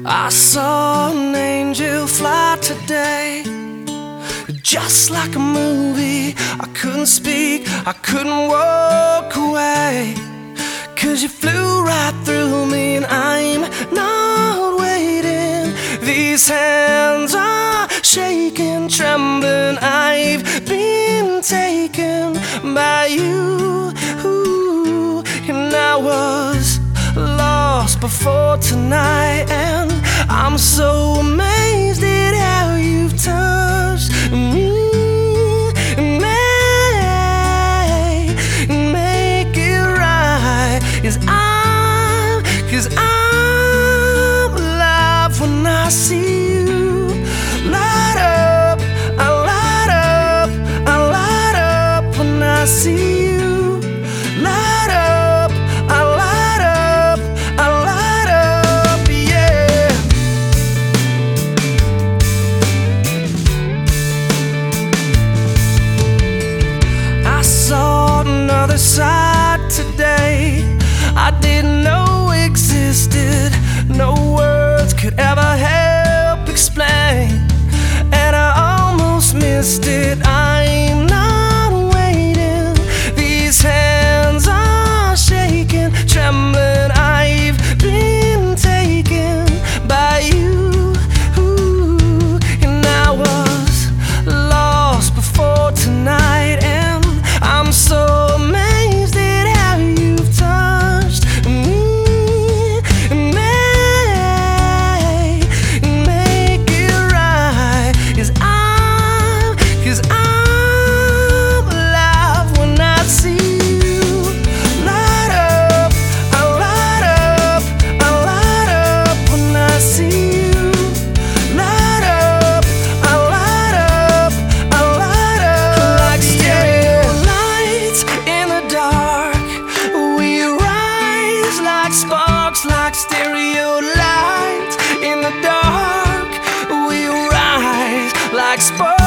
I saw an angel fly today, just like a movie. I couldn't speak, I couldn't walk away, 'cause you flew right through me and I'm not waiting. These hands are shaking, trembling. I've been taken by you, and I was lost before tonight, and I'm so amazed at how you've touched me. Make it right, 'cause I'm alive when I see you. Light up, I light up, I light up when I see you. Light up, I light up, I light up, yeah. I saw another side today I didn't know existed. No words could ever help explain, and I almost missed it. I'm not waiting. These hands are shaking, trembling. I've been taken by you, and I was lost before tonight, and I'm so amazed at how you've touched me. Make it right, 'cause I'm alive when I see you. Light up, I light up, I light up when I see you. Light up, I light up, I light up. Like stereo lights in the dark, we rise like sparks. Like stereo lights in the dark, we rise like sparks.